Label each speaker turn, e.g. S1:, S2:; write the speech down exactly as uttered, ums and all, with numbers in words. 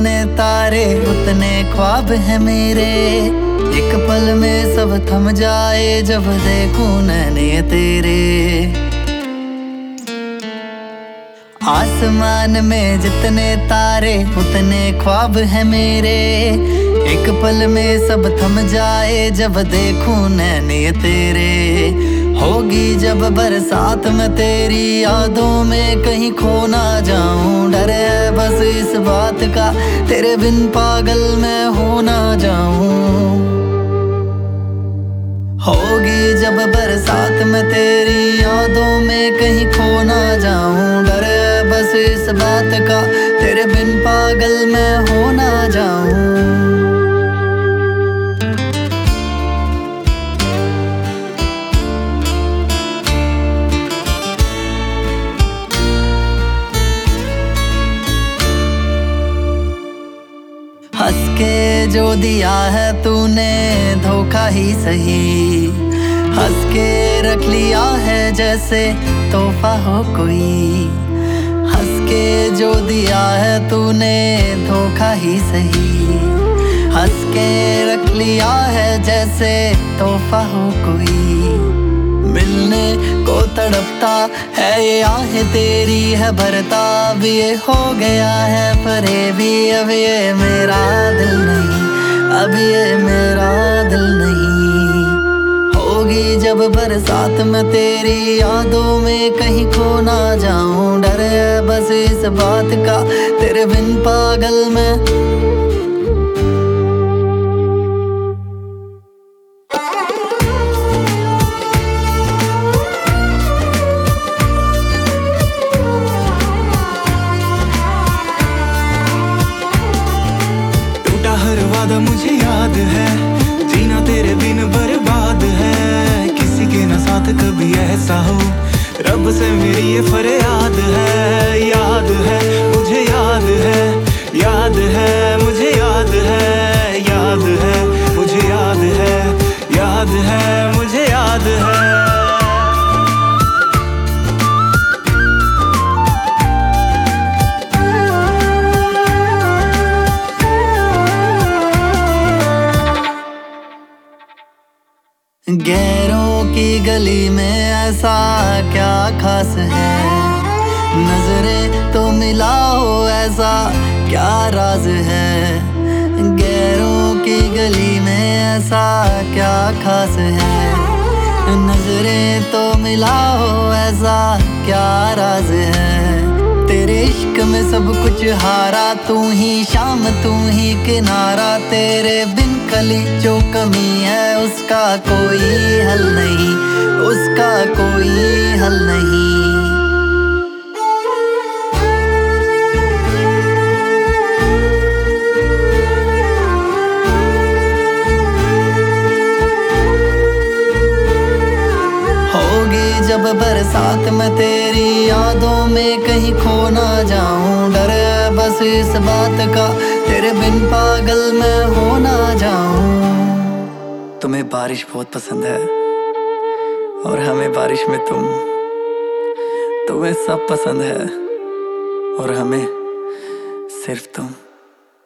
S1: जितने तारे उतने ख्वाब है मेरे। एक पल में सब थम जाए जब देखूं नैने तेरे। आसमान में जितने तारे उतने ख्वाब है मेरे। एक पल में सब थम जाए जब देखूं नैने तेरे। होगी जब बरसात में तेरी यादों में कहीं खो ना जाऊं। डर है बस इस बात का तेरे बिन पागल मैं हो ना जाऊं। होगी जब बरसात में तेरी यादों में कहीं खो ना जाऊं। डर है बस इस बात का तेरे बिन पागल मैं हो ना जाऊं। हंस के जो दिया है तूने धोखा ही सही। हंस के रख लिया है जैसे तोहफा हो कोई। हंस के जो दिया है तूने धोखा ही सही। हंस के रख लिया है जैसे तोहफा हो कोई। मिलने को तड़पता है ये आहें तेरी है भरता। अब ये हो गया है फरेबी अब ये मेरा दिल नहीं। अब ये मेरा दिल नहीं। होगी जब बरसात में तेरी यादों में कहीं खो ना जाऊं। डर है बस इस बात का तेरे बिन पागल मैं।
S2: मुझे याद है जीना तेरे बिन बर्बाद है। किसी के ना साथ कभी ऐसा हो रब से मेरी ये फरियाद है। याद है मुझे याद है याद है मुझे याद है याद है मुझे याद है याद है मुझे याद है।
S1: गैरों की गली में ऐसा क्या खास है। नजरें तो मिलाओ ऐसा क्या राज है। गैरों की गली में ऐसा क्या खास है। नजरें तो मिलाओ ऐसा क्या राज है। तेरे इश्क में सब कुछ हारा तू ही शाम तू ही किनारा। तेरे बिन कली जो कमी है उसका कोई हल नहीं। उसका कोई हल नहीं। होगी जब बरसात में तेरी यादों में कहीं खो ना जाऊं। डर है बस इस बात का तेरे बिन पागल मैं हो ना जाऊं। तुम्हें बारिश बहुत पसंद है और हमें बारिश में तुम। तुम्हें सब पसंद है और हमें सिर्फ तुम।